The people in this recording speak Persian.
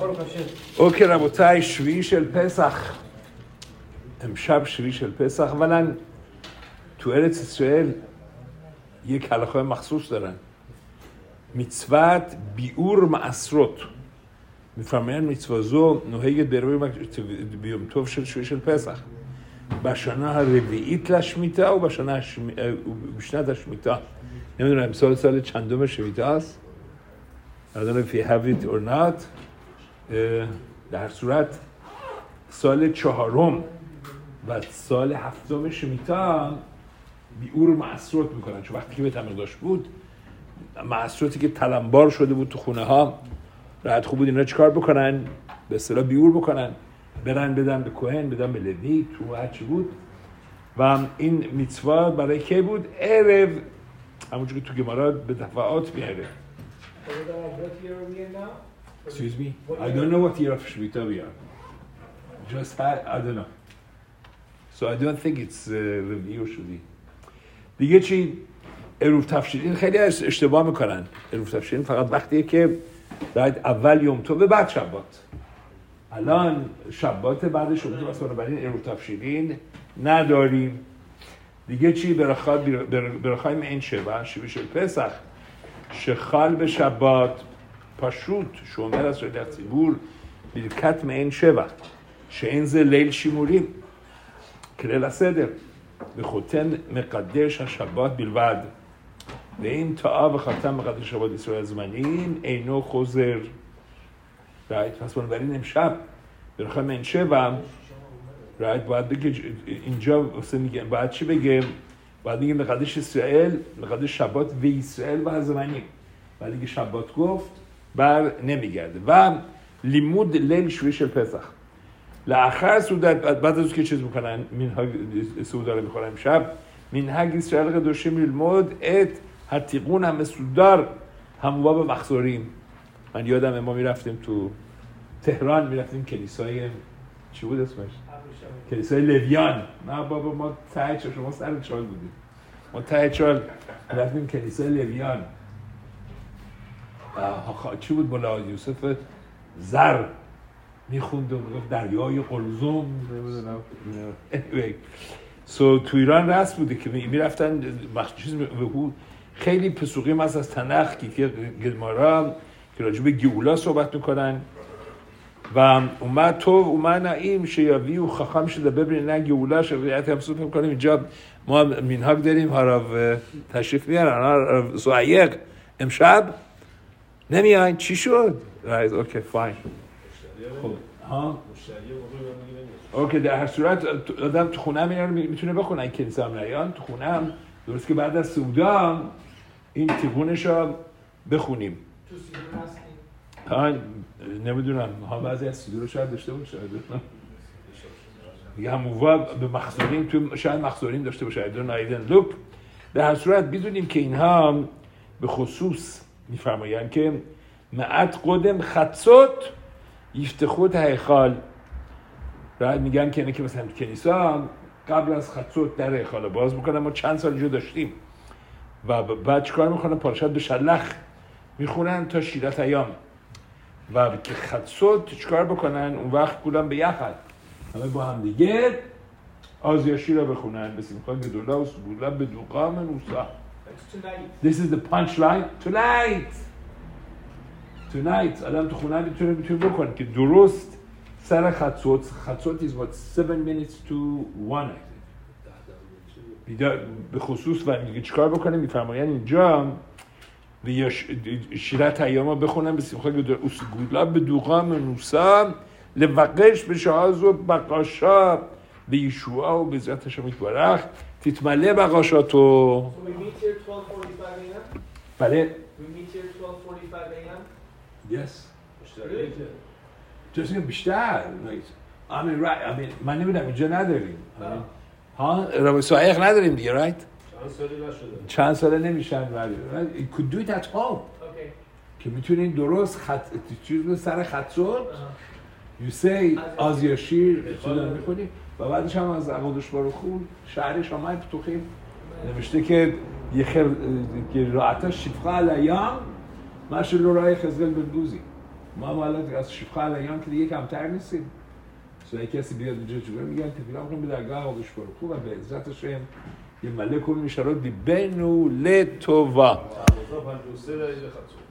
אוקיי רבותיי, שביעי של פסח. امشب שביעי של פסח, اولا تو ארץ ישראל یک הלכה مخصوص دارن. מצוות ביעור מעשרות. מפרמיין מצווה זו נוהגת ביום טוב של שביעי של פסח. בשנה הרביעית לשמיטה ובשנת השמיטה. نمیدونم سال چندم شمیته است. I don't know if you have it or not. در صورت سال چهارم و سال هفتم شمیته بیعور معصرات میکنن، چون وقتی که به تمرداش بود معصراتی که تلمبار شده بود تو خونه ها راحت خوب بود اینا چیکار بکنن؟ به اصطلاح بیعور بکنن، برن بدن به کهن، بدن به لوی، تو هر چی بود. و این میتوا برای کی بود؟ عرب، همونجور که تو گمارا به دفعات میاره. Excuse me? I don't know what year of Shemitah we are. Just I don't know. So I don't think it's review شدی. دیگه چی؟ عروف تفشیرین خیلی اشتباه میکنن. عروف تفشیرین فقط وقتیه که بعد اول یوم تو به بعد شبات. الان شبات بعدش یوم تو مثلا برای عروف تفشیرین نداریم. دیگه چی؟ برخای معین شبه של פסח שחל בשבת פשוט שאומר על שליח ציבור ברכת מעין שבע שאין זה ליל שימורים כליל הסדר וחותם מקדש השבת בלבד ואם טעה וחתם מקדש שבת ישראל זמניים אינו חוזר. פס בנברין امشب برخای מעין שבע باید بگه اینجا باید چی بگه؟ باید بگه مقدش اسرائیل، مقدش شبات و اسرائیل و زمانی. باید بگه شبات گفت بر نمیگرده. و لیمود لیل شویی של پسح. לאחר סעודת, بعد از که چیز میکنن منهج سعوده رو میخورن امشب منهج اسرائیل قدوشیم للمود ات التیقون המסודר המובא במחזורים. من یادم ما میرفتیم تو تهران میرفتیم کلیسای چی بود اسمش؟ کلیسای لویان. نه بابا ما ته چال، شما سر چال بودیم. ما ته چال رفتیم کلیسای لویان. چی بود بالا یوسف زر میخوند و میگفت دریای قلزم نمیدونم. تو ایران رسم بوده که میرفتن چیز خیلی پسوقی هست از تنخ که گلمارا که راجب گیولا صحبت میکنن و اومد نعیم شیاوی و خخام شده ببینید نه گیولا شویت هم صحبت میکنیم. اینجا ما منهاج داریم هراو تشریف میارن سوعیق امشب نمیاین چی شد؟ رایز اوکی فاین. خب ها اوکی در هر صورت آدم تو خونه هم میتونه بخونه. این کلیسا هم نیان تو خونه هم درست که بعد از سعودا این تیغونش رو بخونیم. تو سیدون هستیم؟ ها نمیدونم ها بعضی از سیدون رو شاید داشته باشه یا همووا به مخزورین تو شاید مخزورین داشته باشه ایدون آیدن لوک. در هر صورت بدونیم که اینها به خصوص میفرمایند که معت قدم خطسوت یفتخوت هیخال راحت میگن که اینه که مثلا کنیسا قبل از خطسوت در هیخال باز میکنن. ما چند سال جو داشتیم و بعد چکار میکنن؟ پارشت به شلخ میخونن تا شیرت ایام و که خطسوت چکار بکنن؟ اون وقت کلن به یخد همه با هم دیگه آزیاشی را بخونن به سیمخواه گدولا و سبولا به دوقام نوسا. This is the punchline. Tonight آدم تو خونه میتونه بکنه که درست سر خطسوت is what 7 minutes to 1 به خصوص و میگه چیکار بکنه؟ میفرماین اینجا و شیرت ایام بخونن به سیمخواه گدولا به دوقام نوسا لوقش به شعاز و بقاشا به یشوع و به ذات شما یتبارک تتمله بقاشاتو. So we meet here 12:45 a.m. بله. We meet here 12:45 a.m. Yes. جسیم بیشتر. من نمیدونم اینجا نداریم. ها سایق نداریم دیگه right؟ چند ساله نمیشن ولی you could do it at home. که میتونین درست چیز سر خطسوت you say آزیاشیر چیزا میخونی و بعدش هم از عقودش بارخون شعرش آمد تو خیلی نوشته که یه خیر راعتا شفقه علیام ماشل رای خزگل بندوزی ما حالا از شفقه علیان که دیگه کمتر نیستیم. اگه کسی بیاد اینجا جوره میگن تفیلا میکنم به درگاه آقش برو خوب و به عزت هاشم یه ملک کنی میشه رو دی بنو لطوا